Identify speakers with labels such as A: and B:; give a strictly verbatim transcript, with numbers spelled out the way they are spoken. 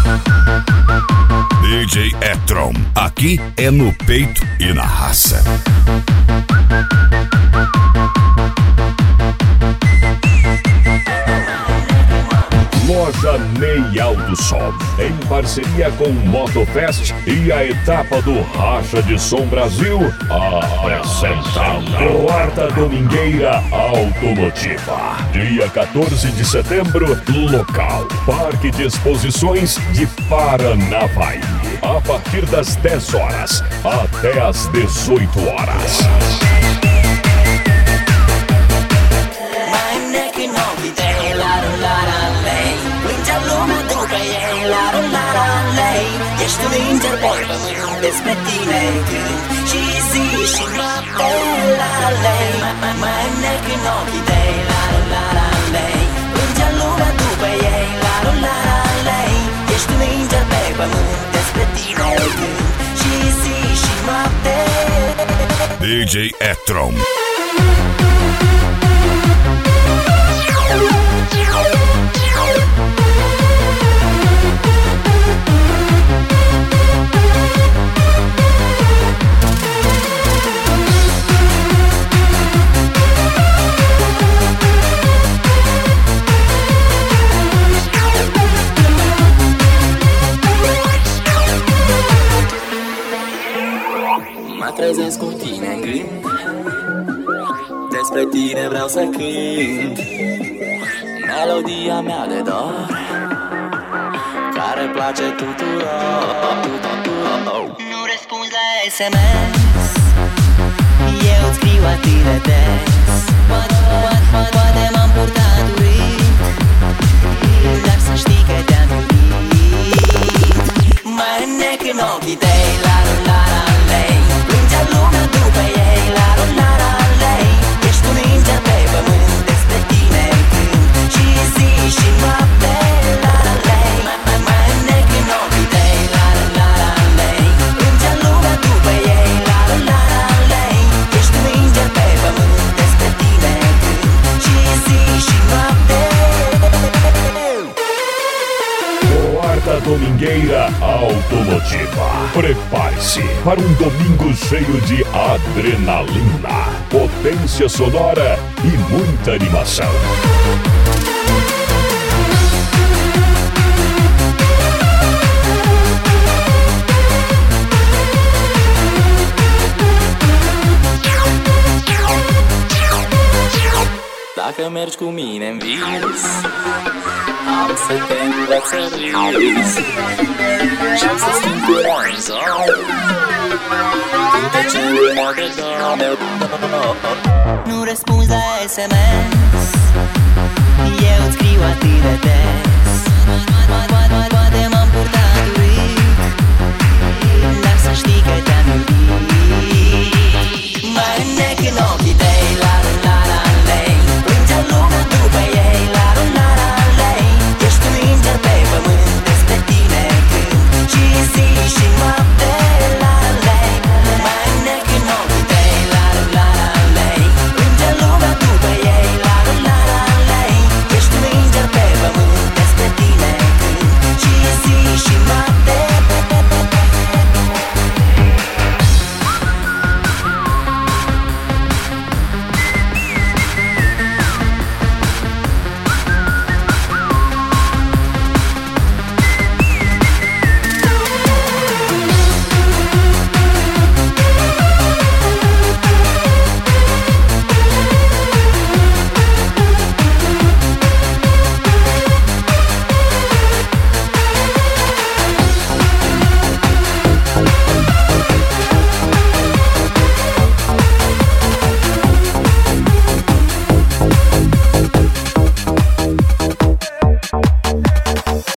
A: D J E-Tron, aqui é no peito e na raça. Loja Ney Alto Som, em parceria com o Motofest e a etapa do Racha de Som Brasil, apresenta Quarta Domingueira Automotiva. Dia quatorze de setembro, local Parque de Exposições de Paranavaí. A partir das dez horas até as dezoito horas.
B: Ești un înger pe pământ, despre tine cânt și zi și noapte, la la lei. Mai înnec în ochii tăi, la la la la lei. Plângea lumea după ei, la la la la lei. Ești un înger pe pământ, despre tine cânt și zi și noapte.
A: D J E-Tron.
B: Mă trezesc cu tine în gând, despre tine vreau să cânt. Melodia mea de dor, care place tuturor. Nu răspunzi la S M S, eu îți scriu atât de des. Poate, poate, poate, poate m-am purtat urât, dar să știi că te-am iubit. Mă înnec în ochii tăi, la la la la lei. Plângea lumea după ei, la la la la lei. Ești un înger pe pământ, despre tine cânt și zi și noapte, la la lei. Mă înnec în ochii tăi, la la la la lei. Plângea lumea după ei, la la la la lei. Ești un înger pe pământ, despre tine cânt și zi și noapte.
A: Quarta Domingueira Automotiva. Prepare-se para um domingo cheio de adrenalina, potência sonora e muita animação.
B: Dacă mergi cu mine în vis, am să te învăț să râzi și-am să schimb curaj în zon cântecele mă de dor. Nu răspunzi la S M S, eu îți scriu atât de des.